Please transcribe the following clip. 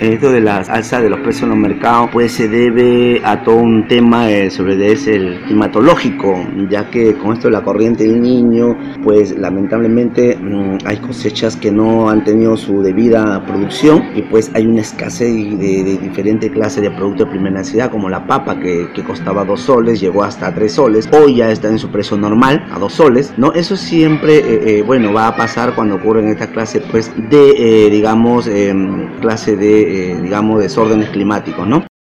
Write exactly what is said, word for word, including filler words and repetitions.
Esto de las alzas de los precios en los mercados pues se debe a todo un tema eh, sobre es el climatológico, ya que con esto de la corriente del Niño pues lamentablemente mmm, hay cosechas que no han tenido su debida producción y pues hay una escasez de, de diferentes clases de productos de primera necesidad, como la papa que, que costaba dos soles, llegó hasta tres soles, hoy ya está en su precio normal a dos soles, ¿no? Eso siempre eh, eh, bueno, va a pasar cuando ocurren esta clase pues de eh, digamos eh, clase de eh, digamos desórdenes climáticos, ¿no?